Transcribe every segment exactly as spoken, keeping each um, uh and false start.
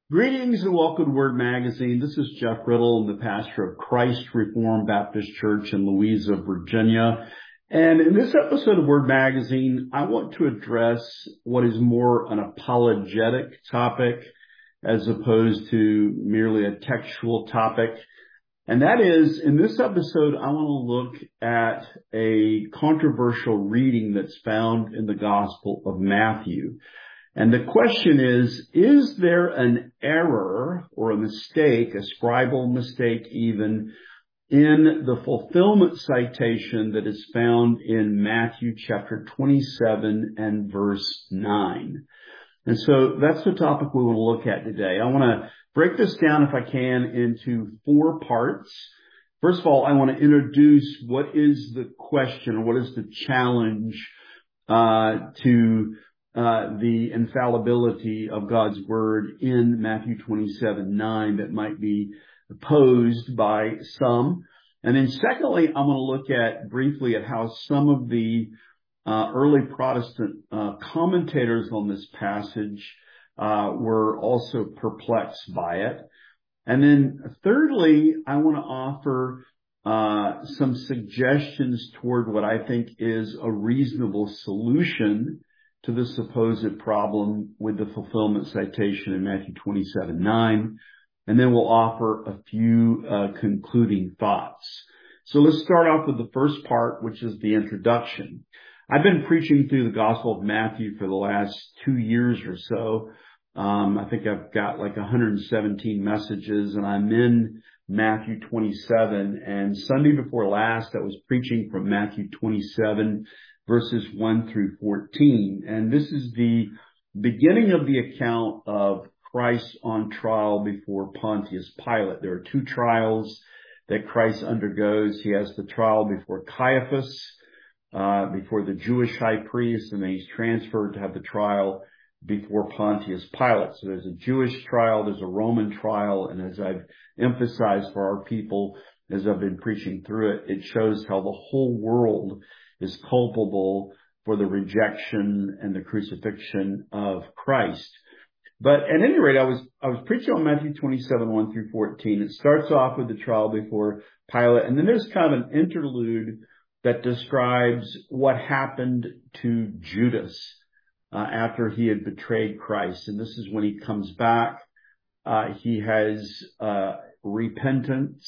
Greetings and welcome to Word Magazine. This is Jeff Riddle, the pastor of Christ Reformed Baptist Church in Louisa, Virginia. And in this episode of Word Magazine, I want to address what is more an apologetic topic as opposed to merely a textual topic. And that is, in this episode, I want to look at a controversial reading that's found in the Gospel of Matthew. And the question is, is there an error or a mistake, a scribal mistake even, in the fulfillment citation that is found in Matthew chapter twenty-seven and verse nine? And so that's the topic we want to look at today. I want to break this down, if I can, into four parts. First of all, I want to introduce what is the question, or what is the challenge uh to Uh, the infallibility of God's word in Matthew twenty-seven nine that might be posed by some. And then secondly, I'm going to look at briefly at how some of the uh, early Protestant uh, commentators on this passage uh, were also perplexed by it. And then thirdly, I want to offer uh, some suggestions toward what I think is a reasonable solution to the supposed problem with the fulfillment citation in Matthew twenty-seven nine. And then we'll offer a few uh, concluding thoughts. So let's start off with the first part, which is the introduction. I've been preaching through the Gospel of Matthew for the last two years or so. Um, I think I've got like one hundred seventeen messages, and I'm in Matthew twenty-seven. And Sunday before last, I was preaching from Matthew twenty-seven verses one through fourteen. And this is the beginning of the account of Christ on trial before Pontius Pilate. There are two trials that Christ undergoes. He has the trial before Caiaphas, uh, before the Jewish high priest, and then he's transferred to have the trial before Pontius Pilate. So there's a Jewish trial, there's a Roman trial, and as I've emphasized for our people, as I've been preaching through it, it shows how the whole world is culpable for the rejection and the crucifixion of Christ. But at any rate, I was I was preaching on Matthew twenty-seven, one through fourteen. It starts off with the trial before Pilate, and then there's kind of an interlude that describes what happened to Judas uh, after he had betrayed Christ. And this is when he comes back. Uh, he has uh, repentance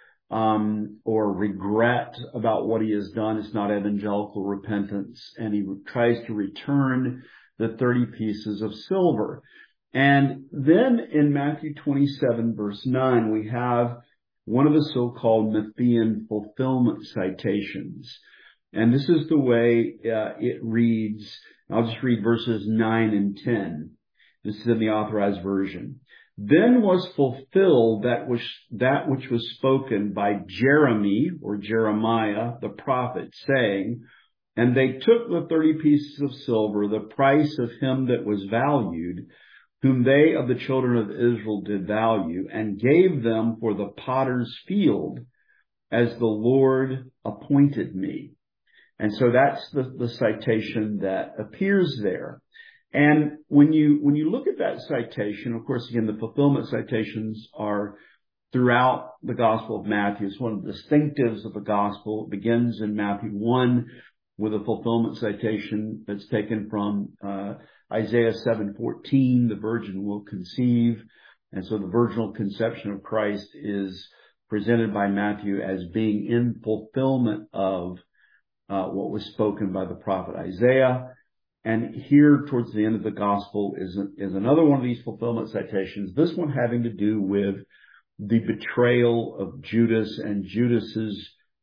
Um, or regret about what he has done. It's not evangelical repentance. And he tries to return the thirty pieces of silver. And then in Matthew twenty-seven verse nine, we have one of the so-called Matthean fulfillment citations. And this is the way uh, it reads. I'll just read verses nine and ten. This is in the Authorized Version. Then was fulfilled that which, that which was spoken by Jeremy, or Jeremiah, the prophet, saying, and they took the thirty pieces of silver, the price of him that was valued, whom they of the children of Israel did value, and gave them for the potter's field, as the Lord appointed me. And so that's the, the citation that appears there. And when you, when you look at that citation, of course, again, the fulfillment citations are throughout the Gospel of Matthew. It's one of the distinctives of the Gospel. It begins in Matthew one with a fulfillment citation that's taken from uh, Isaiah seven fourteen, the virgin will conceive. And so the virginal conception of Christ is presented by Matthew as being in fulfillment of uh, what was spoken by the prophet Isaiah. And here towards the end of the gospel is, is another one of these fulfillment citations, this one having to do with the betrayal of Judas and Judas's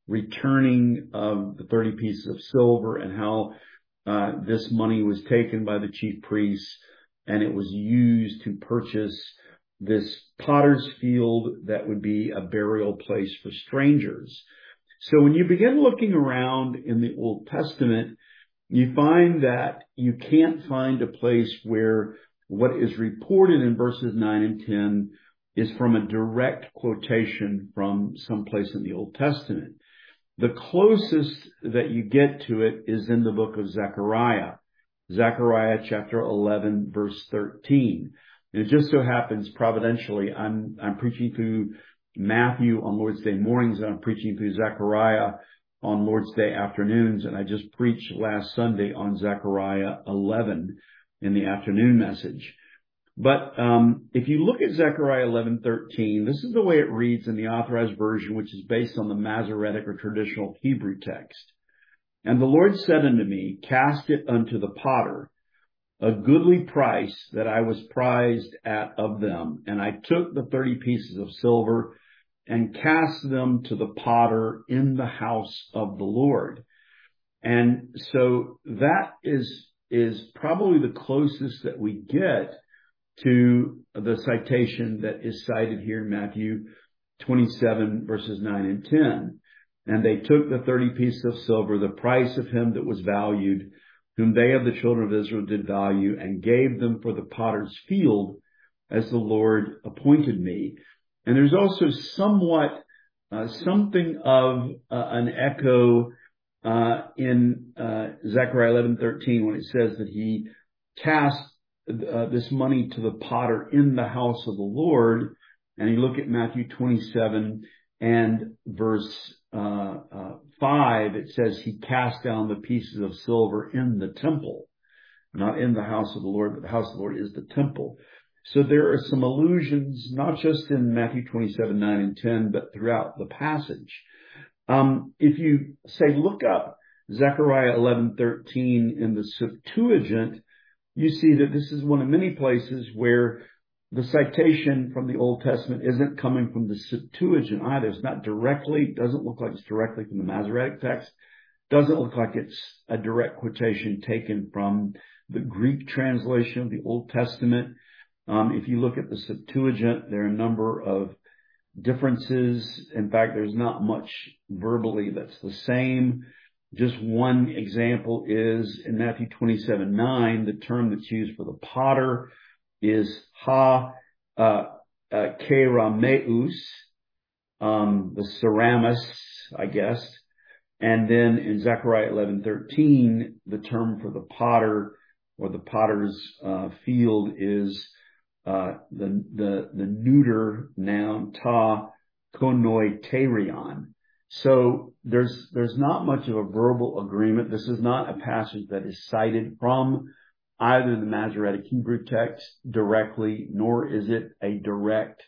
returning of the thirty pieces of silver, and how uh, this money was taken by the chief priests and it was used to purchase this potter's field that would be a burial place for strangers. So when you begin looking around in the Old Testament, you find that you can't find a place where what is reported in verses nine and ten is from a direct quotation from someplace in the Old Testament. The closest that you get to it is in the book of Zechariah. Zechariah chapter eleven, verse thirteen. And it just so happens providentially, I'm, I'm preaching through Matthew on Lord's Day mornings, and I'm preaching through Zechariah on Lord's Day afternoons. And I just preached last Sunday on Zechariah eleven in the afternoon message. But um if you look at Zechariah eleven thirteen, this is the way it reads in the Authorized Version, which is based on the Masoretic or traditional Hebrew text. And the Lord said unto me, cast it unto the potter, a goodly price that I was prized at of them. And I took the thirty pieces of silver and cast them to the potter in the house of the Lord. And so that is, is probably the closest that we get to the citation that is cited here in Matthew twenty-seven, verses nine and ten. And they took the thirty pieces of silver, the price of him that was valued, whom they of the children of Israel did value, and gave them for the potter's field, as the Lord appointed me. And there's also somewhat, uh, something of uh, an echo uh, in uh, Zechariah eleven thirteen when it says that he cast Uh, this money to the potter in the house of the Lord. And you look at Matthew twenty-seven and verse uh, uh, five, it says he cast down the pieces of silver in the temple, not in the house of the Lord, but the house of the Lord is the temple. So there are some allusions, not just in Matthew twenty-seven, nine and ten, but throughout the passage. Um, if you say, look up Zechariah eleven thirteen in the Septuagint, you see that this is one of many places where the citation from the Old Testament isn't coming from the Septuagint either. It's not directly, doesn't look like it's directly from the Masoretic text. Doesn't look like it's a direct quotation taken from the Greek translation of the Old Testament. Um, if you look at the Septuagint, there are a number of differences. In fact, there's not much verbally that's the same. Just one example is in Matthew twenty-seven, nine, the term that's used for the potter is ha, uh, uh, kerameus, um, the ceramis, I guess. And then in Zechariah eleven thirteen, the term for the potter or the potter's, uh, field is, uh, the, the, the neuter noun ta konoiterion. So there's, there's not much of a verbal agreement. This is not a passage that is cited from either the Masoretic Hebrew text directly, nor is it a direct,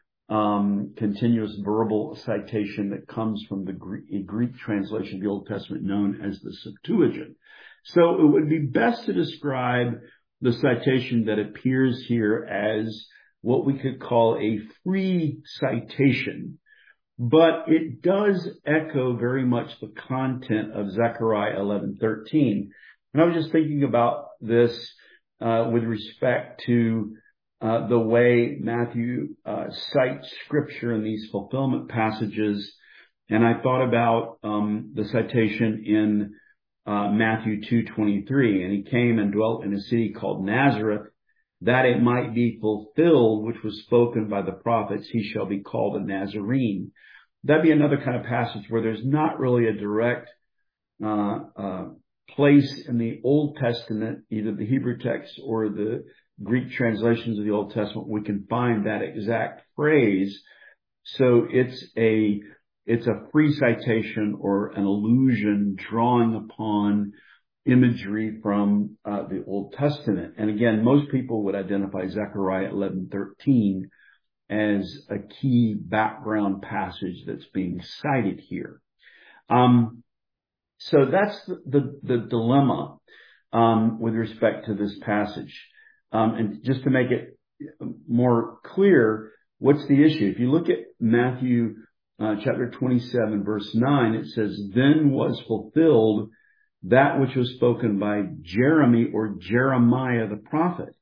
um, continuous verbal citation that comes from the Greek, a Greek translation of the Old Testament known as the Septuagint. So it would be best to describe the citation that appears here as what we could call a free citation. But it does echo very much the content of Zechariah eleven thirteen. And I was just thinking about this uh, with respect to uh, the way Matthew uh, cites scripture in these fulfillment passages. And I thought about um, the citation in uh, Matthew two twenty-three. And he came and dwelt in a city called Nazareth, that it might be fulfilled, which was spoken by the prophets, he shall be called a Nazarene. That'd be another kind of passage where there's not really a direct uh, uh, place in the Old Testament, either the Hebrew text or the Greek translations of the Old Testament, we can find that exact phrase. So it's a it's a free citation or an allusion drawing upon imagery from uh, the Old Testament. And again, most people would identify Zechariah eleven thirteen as a key background passage that's being cited here. Um, so that's the, the, the dilemma um, with respect to this passage. Um, and just to make it more clear, what's the issue? If you look at Matthew uh, chapter twenty-seven, verse nine, it says, then was fulfilled that which was spoken by Jeremy or Jeremiah the prophet.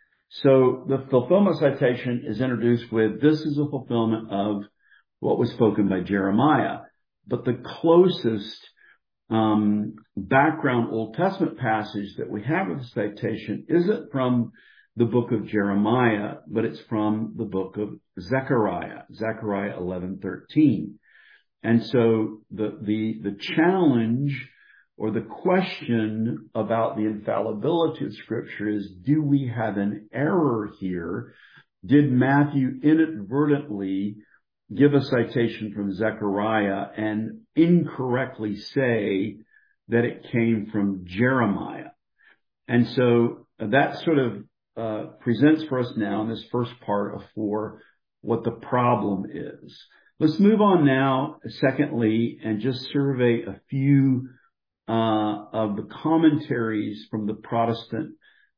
So the fulfillment citation is introduced with, this is a fulfillment of what was spoken by Jeremiah. But the closest um, background Old Testament passage that we have of the citation isn't from the book of Jeremiah, but it's from the book of Zechariah, Zechariah eleven thirteen. And so the, the, the challenge or the question about the infallibility of Scripture is, do we have an error here? Did Matthew inadvertently give a citation from Zechariah and incorrectly say that it came from Jeremiah? And so that sort of uh, presents for us now in this first part of four what the problem is. Let's move on now, secondly, and just survey a few uh, of the commentaries from the Protestant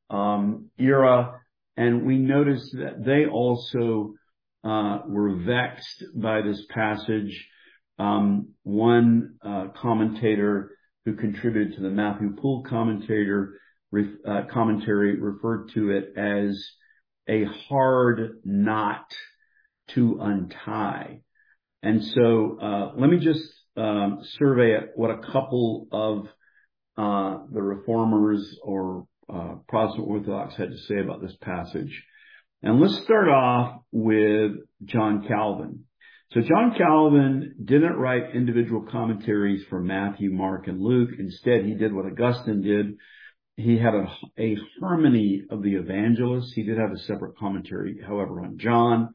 um, era. And we notice that they also uh, were vexed by this passage. Um, one uh, commentator who contributed to the Matthew Poole commentator, uh, commentary referred to it as a hard knot to untie. And so uh, let me just um, survey what a couple of uh, the reformers or uh, Protestant Orthodox had to say about this passage. And let's start off with John Calvin. So John Calvin didn't write individual commentaries for Matthew, Mark, and Luke. Instead, he did what Augustine did. He had a, a harmony of the evangelists. He did have a separate commentary, however, on John.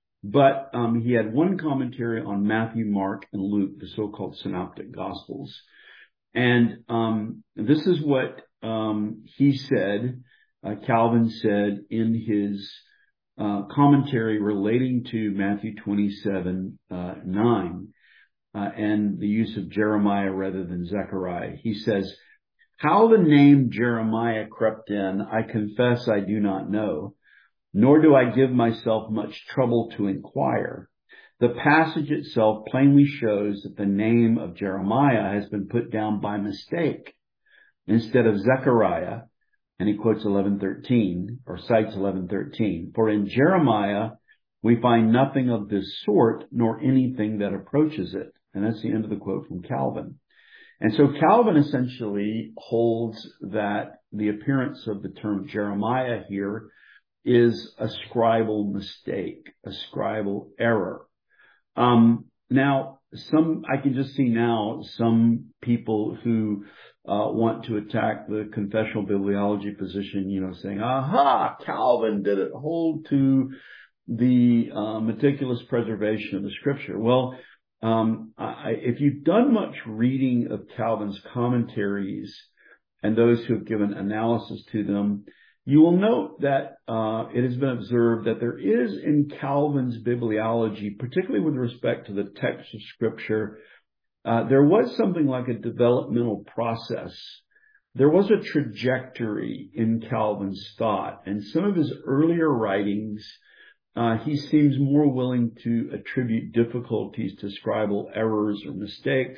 But um, he had one commentary on Matthew, Mark, and Luke, the so-called synoptic gospels. And um, this is what um, he said, uh, Calvin said in his uh, commentary relating to Matthew twenty-seven, uh, nine, uh, and the use of Jeremiah rather than Zechariah. He says, "How the name Jeremiah crept in, I confess I do not know, nor do I give myself much trouble to inquire. The passage itself plainly shows that the name of Jeremiah has been put down by mistake instead of Zechariah," and he quotes eleven thirteen, or cites eleven thirteen, "For in Jeremiah we find nothing of this sort, nor anything that approaches it." And that's the end of the quote from Calvin. And so Calvin essentially holds that the appearance of the term Jeremiah here is a scribal mistake, a scribal error. Um, now, some, I can just see now some people who uh, want to attack the confessional bibliology position, you know, saying, aha, Calvin did it, hold to the uh, meticulous preservation of the Scripture. Well, um, I, if you've done much reading of Calvin's commentaries and those who have given analysis to them, you will note that uh, it has been observed that there is in Calvin's bibliology, particularly with respect to the text of Scripture, uh, there was something like a developmental process. There was a trajectory in Calvin's thought, and some of his earlier writings, uh, he seems more willing to attribute difficulties to scribal errors or mistakes,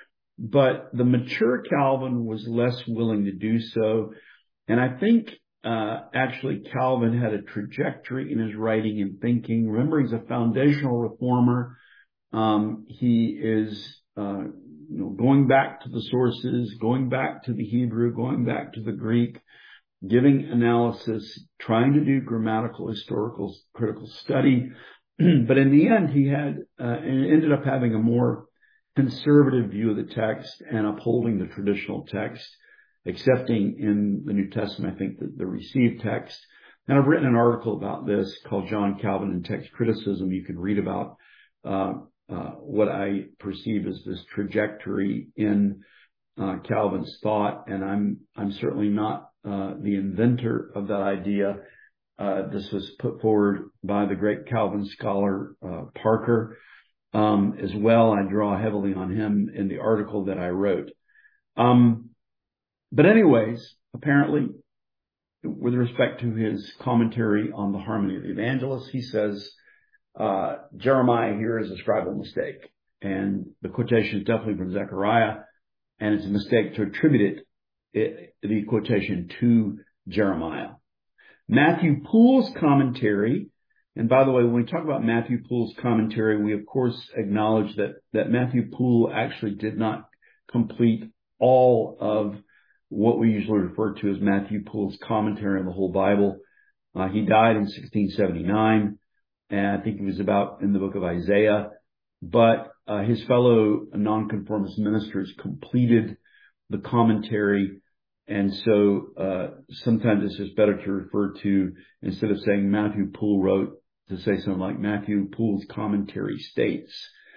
but the mature Calvin was less willing to do so. And I think Uh, actually, Calvin had a trajectory in his writing and thinking. Remember, he's a foundational reformer. Um, he is, uh, you know, going back to the sources, going back to the Hebrew, going back to the Greek, giving analysis, trying to do grammatical, historical, critical study. But in the end, he had, uh, and ended up having a more conservative view of the text and upholding the traditional text, accepting in the New Testament, I think, the, the received text. And I've written an article about this called John Calvin and Text Criticism. You can read about uh, uh, what I perceive as this trajectory in uh, Calvin's thought. And I'm I'm certainly not uh, the inventor of that idea. Uh, this was put forward by the great Calvin scholar uh, Parker. Um, as well, I draw heavily on him in the article that I wrote. Um, But anyways, apparently, with respect to his commentary on the harmony of the evangelists, he says, uh, Jeremiah here is a scribal mistake. And the quotation is definitely from Zechariah, and it's a mistake to attribute it, it the quotation to Jeremiah. Matthew Poole's commentary, and by the way, when we talk about Matthew Poole's commentary, we of course acknowledge that, that Matthew Poole actually did not complete all of what we usually refer to as Matthew Poole's commentary on the whole Bible. Uh, he died in sixteen seventy-nine, and I think he was about in the book of Isaiah. But uh, his fellow nonconformist ministers completed the commentary. And so uh, sometimes it's just better to refer to, instead of saying Matthew Poole wrote, to say something like Matthew Poole's commentary states.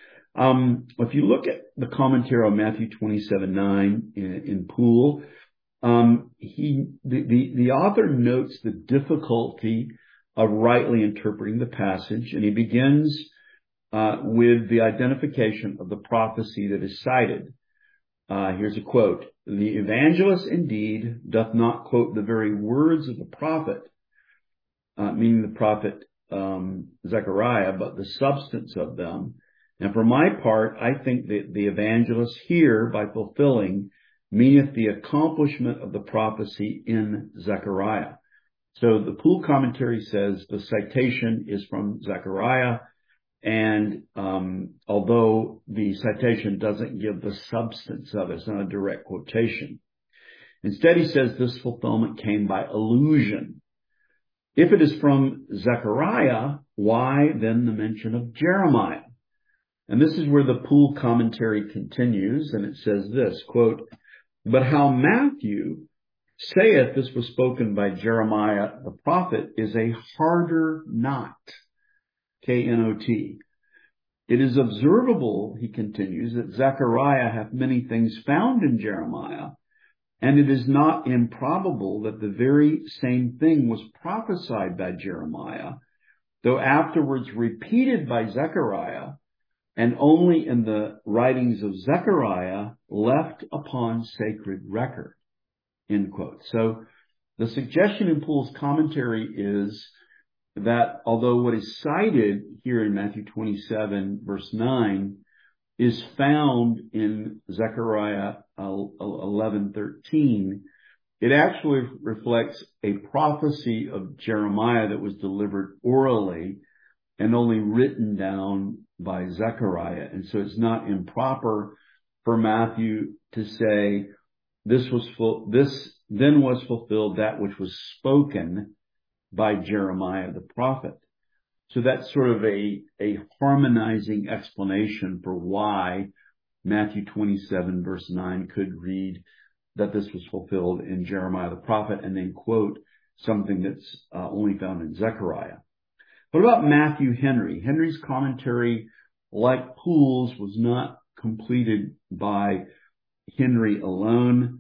Um, if you look at the commentary on Matthew twenty-seven nine in, in Poole, um, he the, the the author notes the difficulty of rightly interpreting the passage, and he begins uh, with the identification of the prophecy that is cited. Uh, here's a quote: "The evangelist indeed doth not quote the very words of the prophet," uh, meaning the prophet um, Zechariah, "but the substance of them. And for my part, I think that the evangelist here, by fulfilling, meaneth the accomplishment of the prophecy in Zechariah." So the Poole commentary says the citation is from Zechariah, and um, although the citation doesn't give the substance of it, it's not a direct quotation. Instead, he says this fulfillment came by allusion. If it is from Zechariah, why then the mention of Jeremiah? And this is where the Poole commentary continues, and it says this, quote, "But how Matthew saith this was spoken by Jeremiah the prophet is a harder knot." K N O T. "It is observable," he continues, "that Zechariah hath many things found in Jeremiah, and it is not improbable that the very same thing was prophesied by Jeremiah, though afterwards repeated by Zechariah, and only in the writings of Zechariah left upon sacred record." End quote. So the suggestion in Poole's commentary is that although what is cited here in Matthew twenty-seven, verse nine, is found in Zechariah eleven thirteen, it actually reflects a prophecy of Jeremiah that was delivered orally and only written down by Zechariah. And so it's not improper for Matthew to say this was full, this then was fulfilled that which was spoken by Jeremiah the prophet. So that's sort of a, a harmonizing explanation for why Matthew twenty-seven verse nine could read that this was fulfilled in Jeremiah the prophet and then quote something that's uh, only found in Zechariah. What about Matthew Henry? Henry's commentary, like Poole's, was not completed by Henry alone.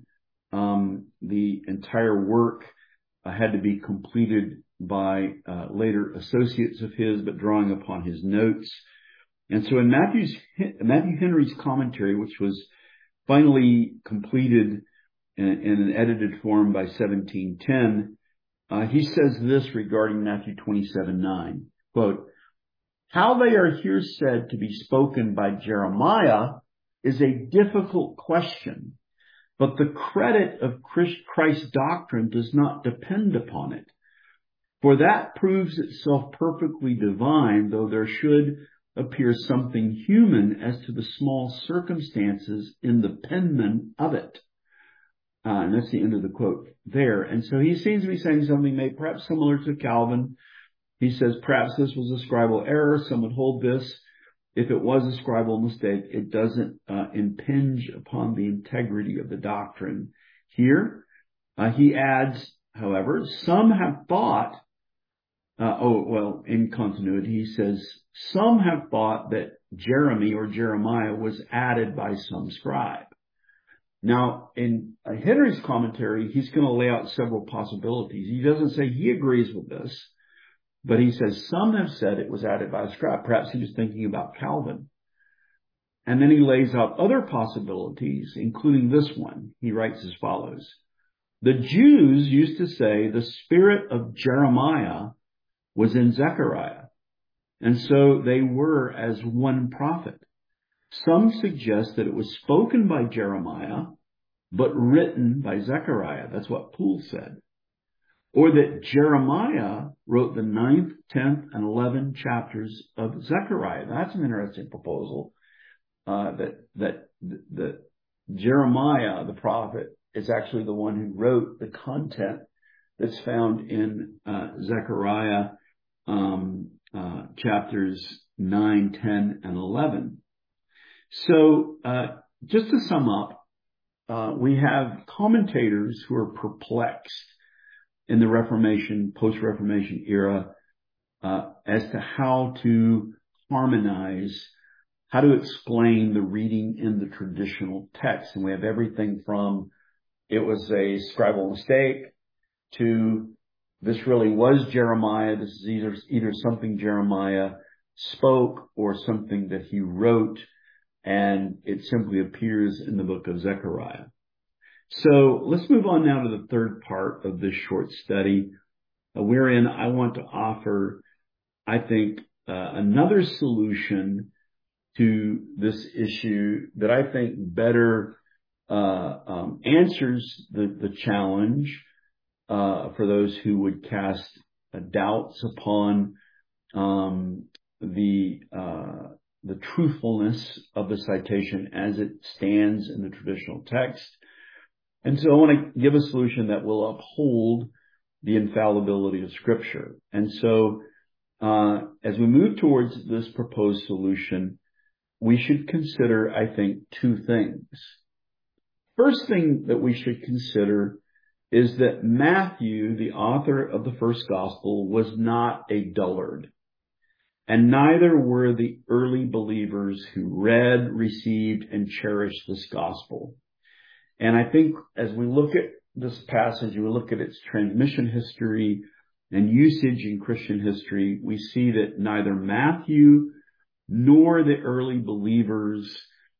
Um, the entire work uh, had to be completed by uh, later associates of his, but drawing upon his notes. And so in Matthew's, Matthew Henry's commentary, which was finally completed in, in an edited form by seventeen ten, uh, he says this regarding Matthew twenty-seven nine, quote, "How they are here said to be spoken by Jeremiah is a difficult question, but the credit of Christ's doctrine does not depend upon it. For that proves itself perfectly divine, though there should appear something human as to the small circumstances in the penman of it." Uh, and that's the end of the quote there. And so he seems to be saying something maybe perhaps similar to Calvin. He says perhaps this was a scribal error. Some would hold this. If it was a scribal mistake, it doesn't uh, impinge upon the integrity of the doctrine here. Uh, he adds, however, some have thought, uh, oh, well, in continuity, he says, some have thought that Jeremy or Jeremiah was added by some scribe. Now, in uh, Henry's commentary, he's going to lay out several possibilities. He doesn't say he agrees with this, but he says some have said it was added by a scribe. Perhaps he was thinking about Calvin. And then he lays out other possibilities, including this one. He writes as follows. "The Jews used to say the spirit of Jeremiah was in Zechariah, and so they were as one prophet. Some suggest that it was spoken by Jeremiah, but written by Zechariah." That's what Poole said. "Or that Jeremiah wrote the ninth, tenth, and eleventh chapters of Zechariah." That's an interesting proposal. Uh, that that that Jeremiah, the prophet, is actually the one who wrote the content that's found in uh, Zechariah um, uh, chapters nine, ten, and eleven. So, uh, just to sum up, uh, we have commentators who are perplexed in the Reformation, post-Reformation era, uh, as to how to harmonize, how to explain the reading in the traditional text. And we have everything from it was a scribal mistake to this really was Jeremiah. This is either, either something Jeremiah spoke or something that he wrote, and it simply appears in the book of Zechariah. So let's move on now to the third part of this short study, uh, wherein I want to offer, I think, uh, another solution to this issue that I think better uh, um, answers the, the challenge uh, for those who would cast uh, doubts upon um, the uh, the truthfulness of the citation as it stands in the traditional text. And so I want to give a solution that will uphold the infallibility of Scripture. And so uh, as we move towards this proposed solution, we should consider, I think, two things. First thing that we should consider is that Matthew, the author of the first gospel, was not a dullard. And neither were the early believers who read, received, and cherished this gospel. And I think as we look at this passage, we look at its transmission history and usage in Christian history, we see that neither Matthew nor the early believers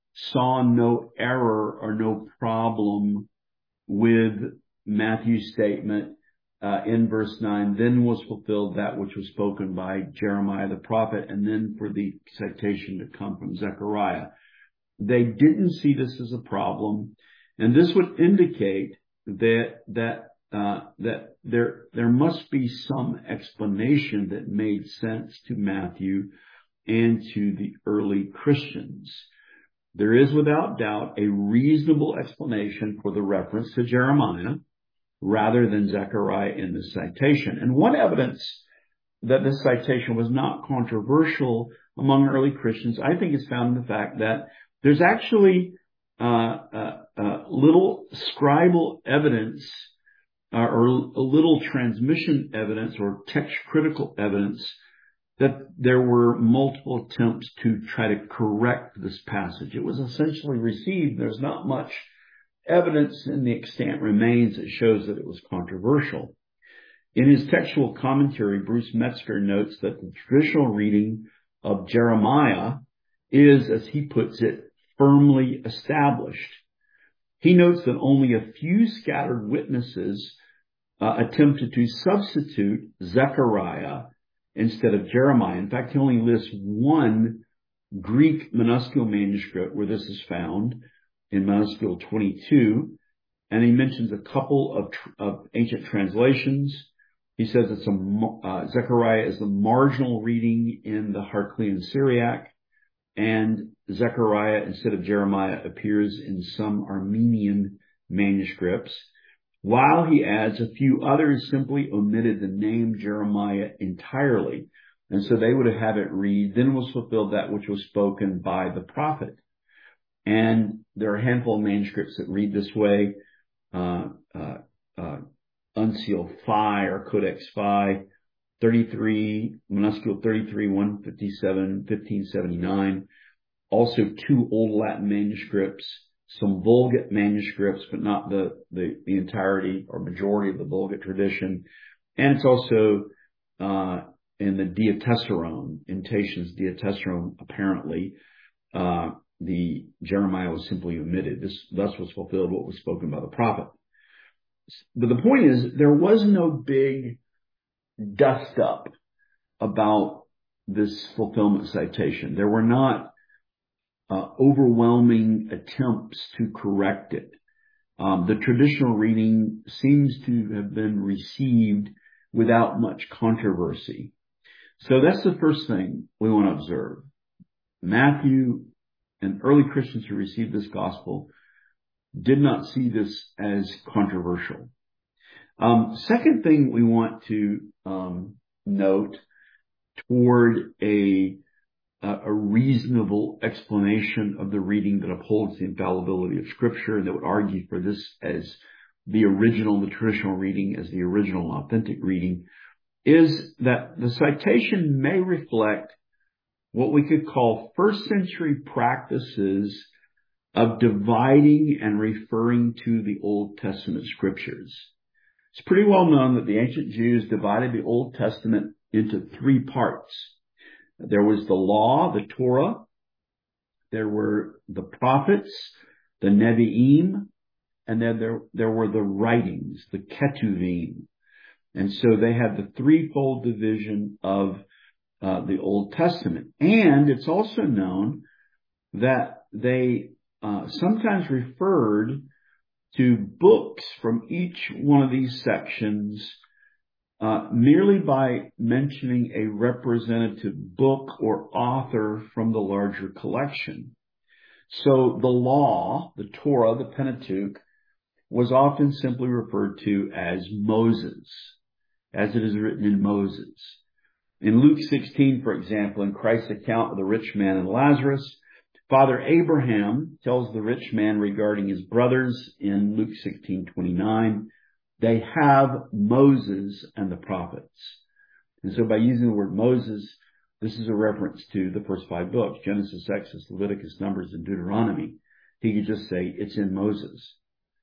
saw no error or no problem with Matthew's statement uh, in verse nine, then was fulfilled that which was spoken by Jeremiah the prophet, and then for the citation to come from Zechariah. They didn't see this as a problem, and this would indicate that that uh, that there there must be some explanation that made sense to Matthew and to the early Christians. There is without doubt a reasonable explanation for the reference to Jeremiah rather than Zechariah in the citation. And one evidence that this citation was not controversial among early Christians, I think, is found in the fact that there's actually uh, uh, uh, little scribal evidence uh, or a little transmission evidence or text critical evidence that there were multiple attempts to try to correct this passage. It was essentially received. There's not much evidence in the extant remains that shows that it was controversial. In his textual commentary, Bruce Metzger notes that the traditional reading of Jeremiah is, as he puts it, firmly established. He notes that only a few scattered witnesses uh, attempted to substitute Zechariah instead of Jeremiah. In fact, he only lists one Greek minuscule manuscript where this is found in minuscule twenty-two, and he mentions a couple of, of ancient translations. He says it's a, uh, Zechariah is the marginal reading in the Harklean Syriac, and Zechariah instead of Jeremiah appears in some Armenian manuscripts, while he adds a few others simply omitted the name Jeremiah entirely. And so they would have it read, then was fulfilled that which was spoken by the prophet. And there are a handful of manuscripts that read this way, uh, uh, uh, Uncial Phi or Codex Phi, thirty-three, minuscule thirty-three, one fifty-seven, fifteen seventy-nine. Also two Old Latin manuscripts, some Vulgate manuscripts, but not the, the, the entirety or majority of the Vulgate tradition. And it's also, uh, in the Diatessaron, in Tatian's Diatessaron, apparently, uh, the Jeremiah was simply omitted. This thus was fulfilled what was spoken by the prophet. But the point is, there was no big dust up about this fulfillment citation. There were not uh, overwhelming attempts to correct it. Um, the traditional reading seems to have been received without much controversy. So that's the first thing we want to observe. Matthew and early Christians who received this gospel did not see this as controversial. Um, second thing we want to um, note toward a uh, a reasonable explanation of the reading that upholds the infallibility of Scripture and that would argue for this as the original, the traditional reading as the original and authentic reading, is that the citation may reflect what we could call first century practices of dividing and referring to the Old Testament Scriptures. It's pretty well known that the ancient Jews divided the Old Testament into three parts. There was the law, the Torah. There were the prophets, the Nevi'im, and then there, there were the writings, the Ketuvim. And so they had the threefold division of uh, the Old Testament. And it's also known that they uh, sometimes referred to books from each one of these sections uh, merely by mentioning a representative book or author from the larger collection. So the law, the Torah, the Pentateuch, was often simply referred to as Moses, as it is written in Moses. In Luke sixteen, for example, in Christ's account of the rich man and Lazarus, Father Abraham tells the rich man regarding his brothers in Luke sixteen twenty-nine, they have Moses and the prophets. And so by using the word Moses, this is a reference to the first five books, Genesis, Exodus, Leviticus, Numbers, and Deuteronomy. He could just say it's in Moses.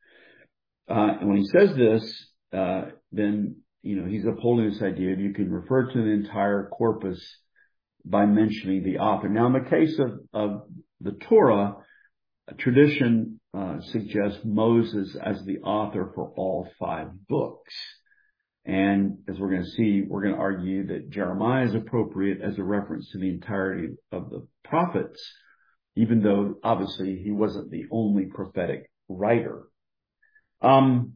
Uh, and when he says this, uh, then, you know, he's upholding this idea that you can refer to the entire corpus by mentioning the author. Now, in the case of, of the Torah, tradition uh, suggests Moses as the author for all five books. And as we're going to see, we're going to argue that Jeremiah is appropriate as a reference to the entirety of the prophets, even though obviously he wasn't the only prophetic writer. Um,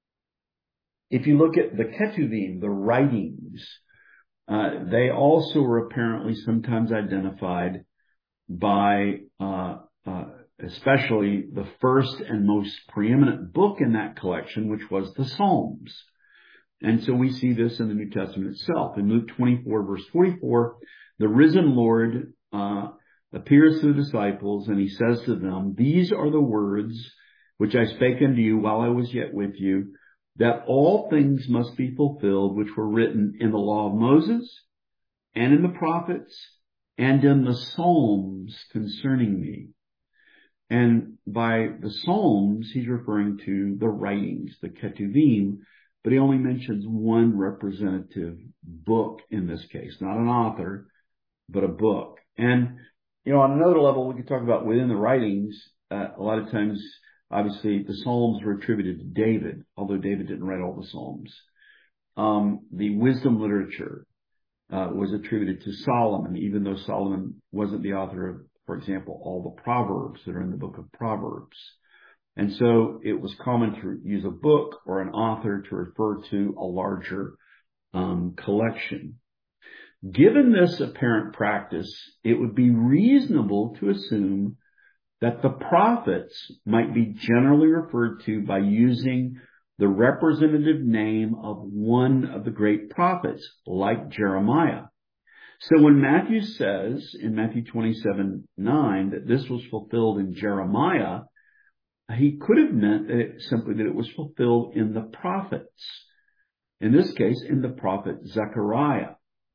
if you look at the Ketuvim, the writings, uh, they also were apparently sometimes identified by, uh, uh, especially the first and most preeminent book in that collection, which was the Psalms. And so we see this in the New Testament itself. In Luke twenty-four, verse forty-four, the risen Lord, uh, appears to the disciples and he says to them, these are the words which I spake unto you while I was yet with you, that all things must be fulfilled which were written in the law of Moses and in the prophets and in the Psalms concerning me. And by the Psalms, he's referring to the writings, the Ketuvim, but he only mentions one representative book in this case, not an author, but a book. And, you know, on another level, we could talk about within the writings, uh, a lot of times, obviously, the Psalms were attributed to David, although David didn't write all the Psalms. Um, the wisdom literature uh, was attributed to Solomon, even though Solomon wasn't the author of, for example, all the Proverbs that are in the book of Proverbs. And so it was common to use a book or an author to refer to a larger um, collection. Given this apparent practice, it would be reasonable to assume that the prophets might be generally referred to by using the representative name of one of the great prophets, like Jeremiah. So when Matthew says in Matthew twenty-seven nine that this was fulfilled in Jeremiah, he could have meant that it, simply that it was fulfilled in the prophets. In this case, in the prophet Zechariah.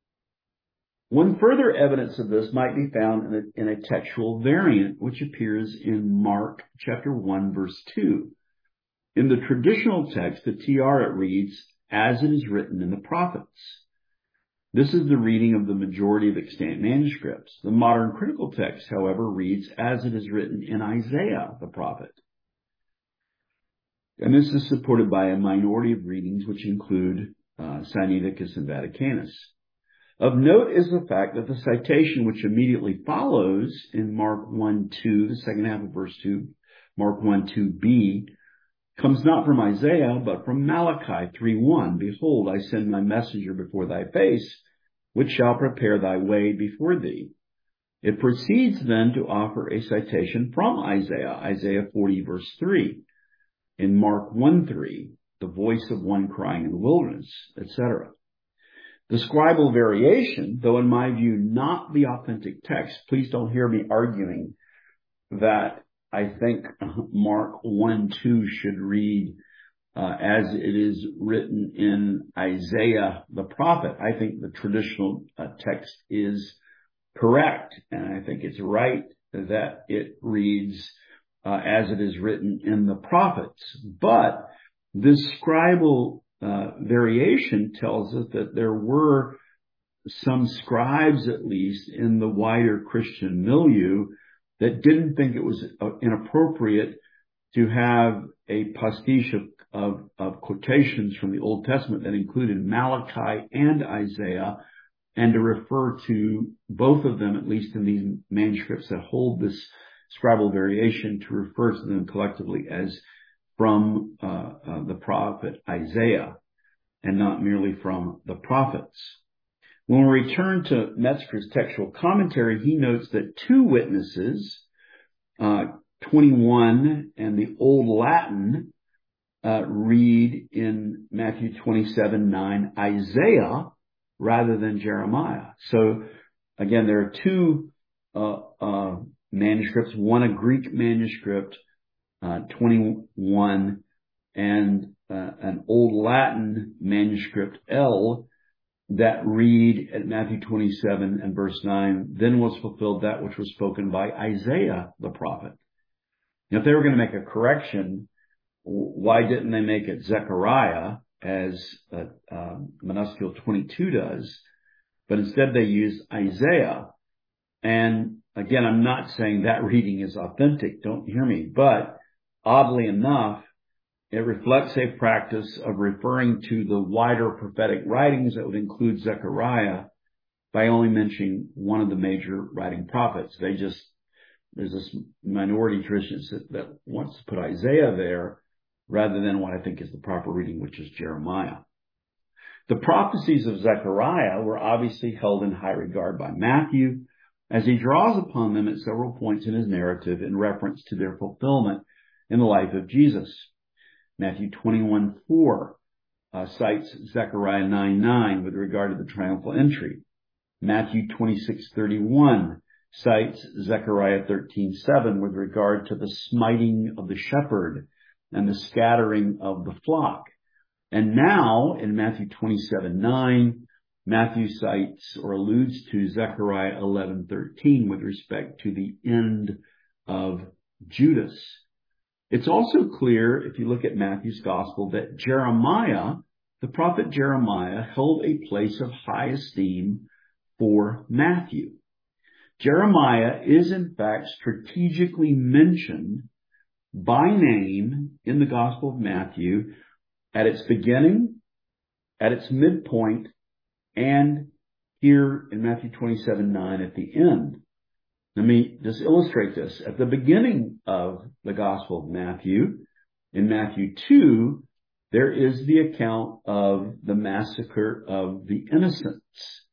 One further evidence of this might be found in a, in a textual variant, which appears in Mark chapter one, verse two. In the traditional text, the T R, it reads, as it is written in the prophets. This is the reading of the majority of extant manuscripts. The modern critical text, however, reads, as it is written in Isaiah, the prophet. And this is supported by a minority of readings, which include uh, Sinaiticus and Vaticanus. Of note is the fact that the citation which immediately follows in Mark one two, the second half of verse two, Mark one two b, comes not from Isaiah, but from Malachi three one. Behold, I send my messenger before thy face, which shall prepare thy way before thee. It proceeds then to offer a citation from Isaiah, Isaiah forty verse three. In Mark one three, the voice of one crying in the wilderness, et cetera. The scribal variation, though in my view not the authentic text, please don't hear me arguing that I think Mark one two should read uh, as it is written in Isaiah the prophet. I think the traditional uh, text is correct, and I think it's right that it reads uh, as it is written in the prophets. But this scribal uh, variation tells us that there were some scribes, at least in the wider Christian milieu, that didn't think it was uh, inappropriate to have a pastiche of, of, of quotations from the Old Testament that included Malachi and Isaiah, and to refer to both of them, at least in these manuscripts that hold this scribal variation, to refer to them collectively as from uh, uh, the prophet Isaiah and not merely from the prophets. When we return to Metzger's textual commentary, he notes that two witnesses, uh, twenty-one and the Old Latin, uh, read in Matthew twenty-seven nine Isaiah rather than Jeremiah. So again, there are two uh, uh, manuscripts, one a Greek manuscript, uh, twenty-one, and uh, an Old Latin manuscript L, that read at Matthew twenty-seven and verse nine, then was fulfilled that which was spoken by Isaiah the prophet. Now, if they were going to make a correction, why didn't they make it Zechariah, as uh, uh, minuscule twenty-two does, but instead they used Isaiah? And again, I'm not saying that reading is authentic, don't hear me, but oddly enough, it reflects a practice of referring to the wider prophetic writings that would include Zechariah by only mentioning one of the major writing prophets. They just, there's this minority tradition that wants to put Isaiah there rather than what I think is the proper reading, which is Jeremiah. The prophecies of Zechariah were obviously held in high regard by Matthew, as he draws upon them at several points in his narrative in reference to their fulfillment in the life of Jesus. Matthew twenty-one four uh, cites Zechariah nine nine with regard to the triumphal entry. Matthew twenty-six thirty-one cites Zechariah thirteen seven with regard to the smiting of the shepherd and the scattering of the flock. And now in Matthew twenty-seven nine, Matthew cites or alludes to Zechariah eleven thirteen with respect to the end of Judas. It's also clear, if you look at Matthew's gospel, that Jeremiah, the prophet Jeremiah, held a place of high esteem for Matthew. Jeremiah is in fact strategically mentioned by name in the Gospel of Matthew at its beginning, at its midpoint, and here in Matthew twenty-seven nine at the end. Let me just illustrate this. At the beginning of the Gospel of Matthew, in Matthew two, there is the account of the massacre of the innocents.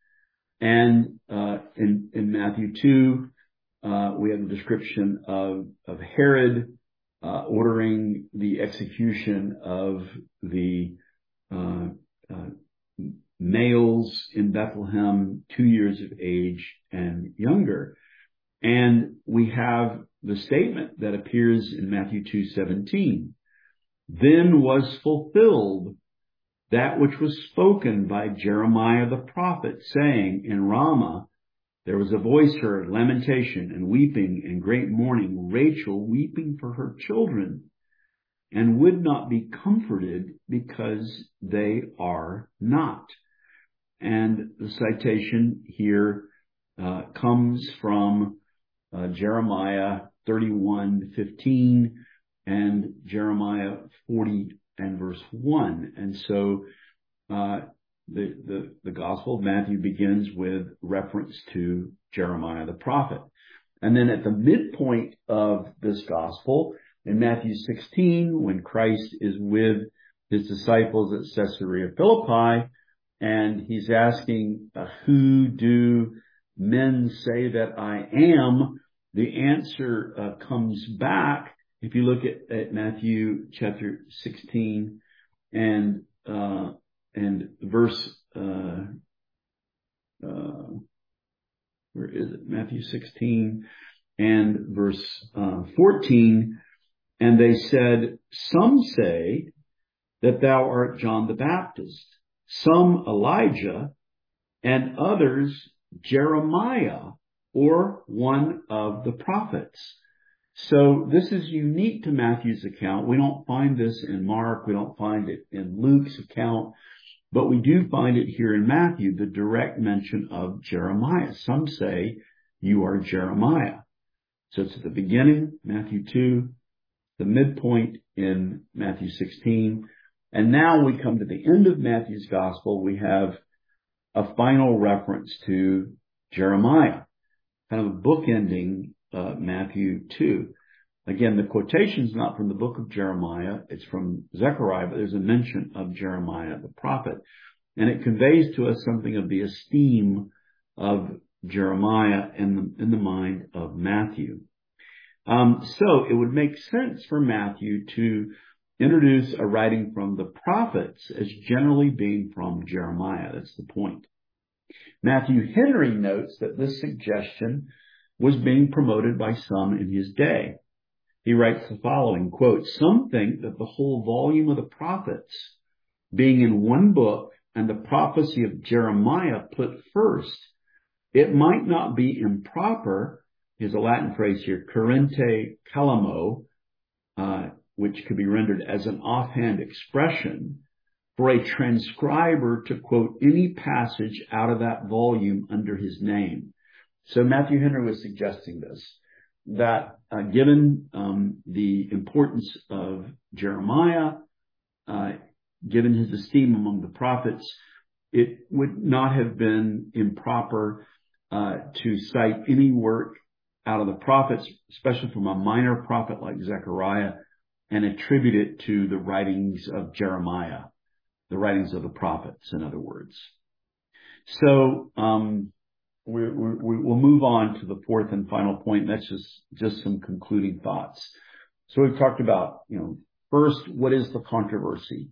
And uh, in, in Matthew two, uh, we have the description of, of Herod uh, ordering the execution of the uh, uh, males in Bethlehem, two years of age and younger. And we have the statement that appears in Matthew two seventeen. Then was fulfilled that which was spoken by Jeremiah the prophet, saying, in Ramah there was a voice heard, lamentation and weeping and great mourning, Rachel weeping for her children, and would not be comforted because they are not. And the citation here uh, comes from Uh, Jeremiah thirty-one fifteen and Jeremiah forty and verse one. And so uh, the, the, the Gospel of Matthew begins with reference to Jeremiah the prophet. And then at the midpoint of this Gospel, in Matthew sixteen, when Christ is with his disciples at Caesarea Philippi, and he's asking, uh, who do men say that I am? The answer uh, comes back. If you look at, at Matthew chapter sixteen and uh, and verse uh, uh, where is it? Matthew sixteen and verse uh, fourteen. And they said, some say that thou art John the Baptist, some Elijah, and others Jeremiah, or one of the prophets. So this is unique to Matthew's account. We don't find this in Mark. We don't find it in Luke's account. But we do find it here in Matthew, the direct mention of Jeremiah. Some say you are Jeremiah. So it's at the beginning, Matthew two, the midpoint in Matthew sixteen. And now we come to the end of Matthew's gospel. We have a final reference to Jeremiah, kind of a bookending uh, Matthew two. Again, the quotation is not from the book of Jeremiah. It's from Zechariah, but there's a mention of Jeremiah, the prophet. And it conveys to us something of the esteem of Jeremiah in the, in the mind of Matthew. Um, so it would make sense for Matthew to introduce a writing from the prophets as generally being from Jeremiah. That's the point. Matthew Henry notes that this suggestion was being promoted by some in his day. He writes the following, quote, some think that the whole volume of the prophets being in one book and the prophecy of Jeremiah put first, it might not be improper, is a Latin phrase here, currente calamo, uh, which could be rendered as an offhand expression, for a transcriber to quote any passage out of that volume under his name. So Matthew Henry was suggesting this, that uh, given um, the importance of Jeremiah, uh, given his esteem among the prophets, it would not have been improper uh, to cite any work out of the prophets, especially from a minor prophet like Zechariah, and attribute it to the writings of Jeremiah, the writings of the prophets, in other words. So um, we, we, we'll move on to the fourth and final point. That's just, just some concluding thoughts. So we've talked about, you know, first, what is the controversy?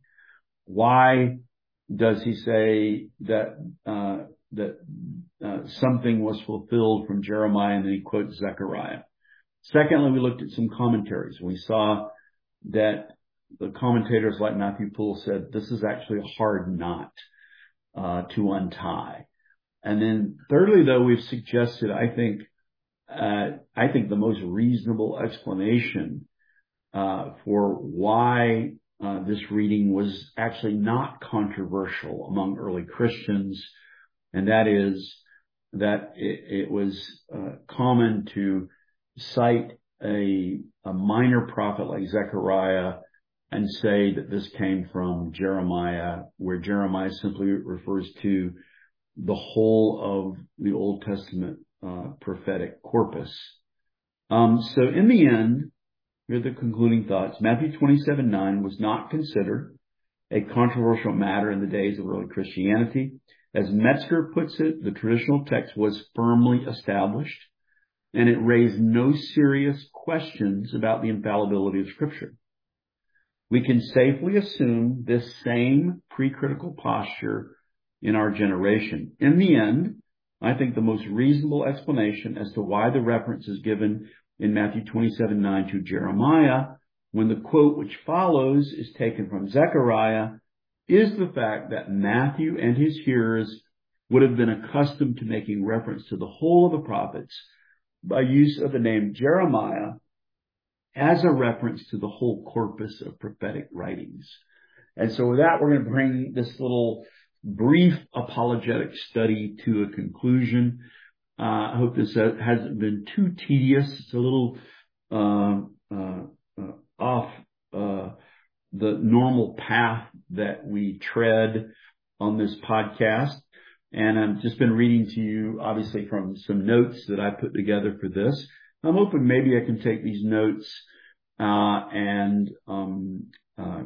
Why does he say that uh, that uh, something was fulfilled from Jeremiah, and then he quotes Zechariah? Secondly, we looked at some commentaries. We saw that the commentators like Matthew Poole said this is actually a hard knot uh, to untie. And then thirdly, though, we've suggested, I think, uh, I think the most reasonable explanation uh, for why uh, this reading was actually not controversial among early Christians, and that is that it, it was uh, common to cite a, a minor prophet like Zechariah and say that this came from Jeremiah, where Jeremiah simply refers to the whole of the Old Testament uh, prophetic corpus. Um, so in the end, here are the concluding thoughts. Matthew twenty-seven nine was not considered a controversial matter in the days of early Christianity. As Metzger puts it, the traditional text was firmly established, and it raised no serious questions about the infallibility of Scripture. We can safely assume this same pre-critical posture in our generation. In the end, I think the most reasonable explanation as to why the reference is given in Matthew twenty-seven nine to Jeremiah, when the quote which follows is taken from Zechariah, is the fact that Matthew and his hearers would have been accustomed to making reference to the whole of the prophets by use of the name Jeremiah as a reference to the whole corpus of prophetic writings. And so with that, we're going to bring this little brief apologetic study to a conclusion. Uh, I hope this hasn't been too tedious. It's a little uh, uh, uh, off uh, the normal path that we tread on this podcast. And I've just been reading to you, obviously, from some notes that I put together for this. I'm hoping maybe I can take these notes uh, and um, uh,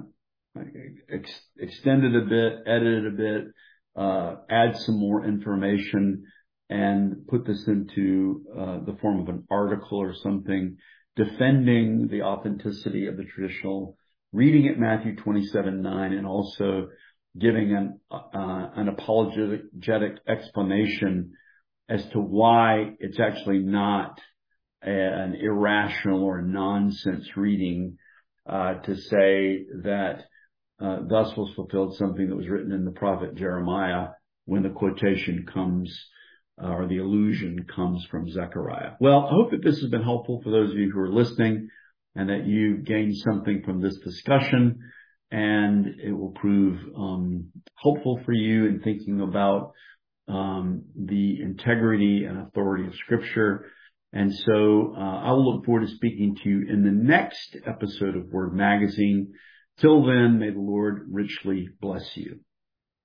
ex- extend it a bit, edit it a bit, uh, add some more information, and put this into uh, the form of an article or something defending the authenticity of the traditional reading at Matthew twenty-seven nine, and also giving an, uh, an apologetic explanation as to why it's actually not a, an irrational or nonsense reading, uh, to say that, uh, thus was fulfilled something that was written in the prophet Jeremiah when the quotation comes, uh, or the allusion comes from Zechariah. Well, I hope that this has been helpful for those of you who are listening and that you gained something from this discussion, and it will prove, um, helpful for you in thinking about um, the integrity and authority of Scripture. And so uh, I will look forward to speaking to you in the next episode of Word Magazine. Till then, may the Lord richly bless you.